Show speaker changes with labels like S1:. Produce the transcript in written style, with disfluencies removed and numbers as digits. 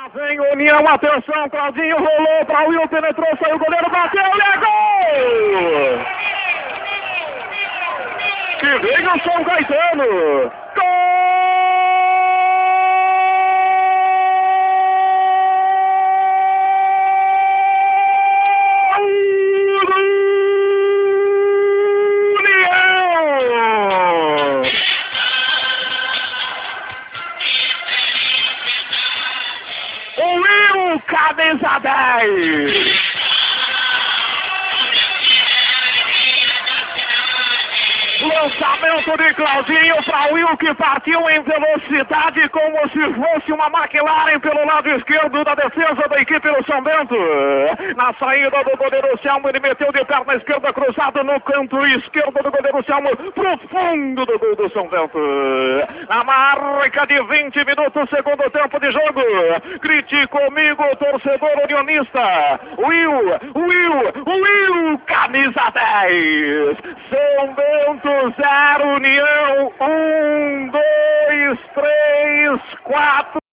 S1: Lá vem União, atenção, Claudinho rolou para o Will, penetrou, saiu o goleiro, bateu e é gol! Que veio o São Caetano! Will, camisa 10! Lançamento de Claudinho para Will, que partiu em velocidade como se fosse uma McLaren pelo lado esquerdo da defesa da equipe do São Bento. Na saída do goleiro Selmo, ele meteu de perna esquerda cruzado no canto esquerdo do goleiro Selmo, pro fundo do gol do São Bento. Na marca de 20 minutos, segundo tempo de jogo. Grite comigo, torcedor unionista. Will, camisa 10. São Bento 0, União 1, 2, 3, 4.